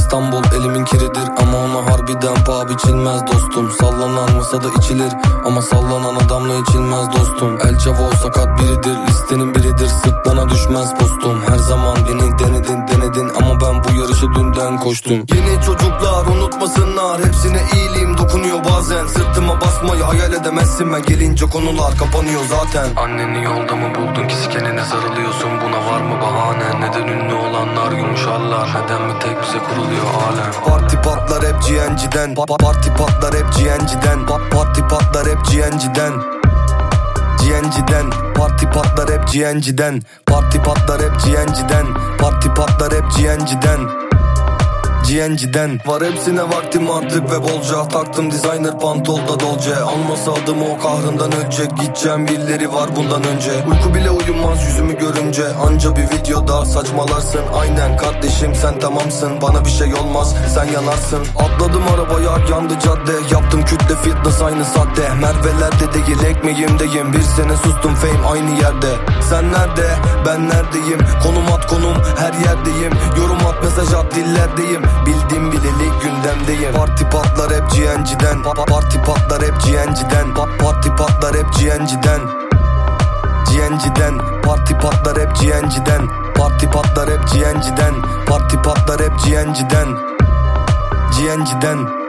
İstanbul elimin kiridir ama ona harbiden paha biçilmez dostum. Sallanan masada içilir ama sallanan adamla içilmez dostum. El Chavo sakat biridir, listenin biridir, sırtlana düşmez postum. Her zaman beni denedin ama ben bu yarışı dünden koştum. Yeni çocuklar unutmasınlar, hepsine iyiliğim dokunuyor bazen. Sırtıma basmayı hayal edemezsin, ben gelince konular kapanıyor zaten. Anneni yolda mı buldun ki sikenine sarılıyorsun, buna var mı bahane? Neden ünlü olanlar yumuşarlar, neden mi tek bize kuruluyor alem? Parti patlar hep GNG'den, parti patlar hep GNG'den, parti patlar hep GNG'den, GNG'den, parti patlar hep GNG'den, parti patlar hep GNG'den, parti patlar hep GNG'den, GNG'den. Var hepsine vaktim artık ve bolca, taktım designer pantolda dolce. Almasa adımı o kahrından ölecek, gideceğim birileri var bundan önce. Uyku bile uyumaz yüzümü görünce, anca bir videoda saçmalarsın. Aynen kardeşim sen tamamsın, bana bir şey olmaz sen yanarsın. Atladım arabaya yandı cadde, yaptım kütle fitness aynı saatte. Merve'lerde değil ekmeğimdeyim, bir sene sustum fame aynı yerde. Sen nerede ben neredeyim, konum at konum her yerdeyim. Yorum at mesaj at dillerdeyim, bildim bileli gündemdeyim. Parti patlar hep GNG'den, parti patlar hep GNG'den, parti patlar hep GNG'den, GNG'den, parti patlar hep GNG'den, parti patlar hep GNG'den, parti patlar hep GNG'den, GNG'den.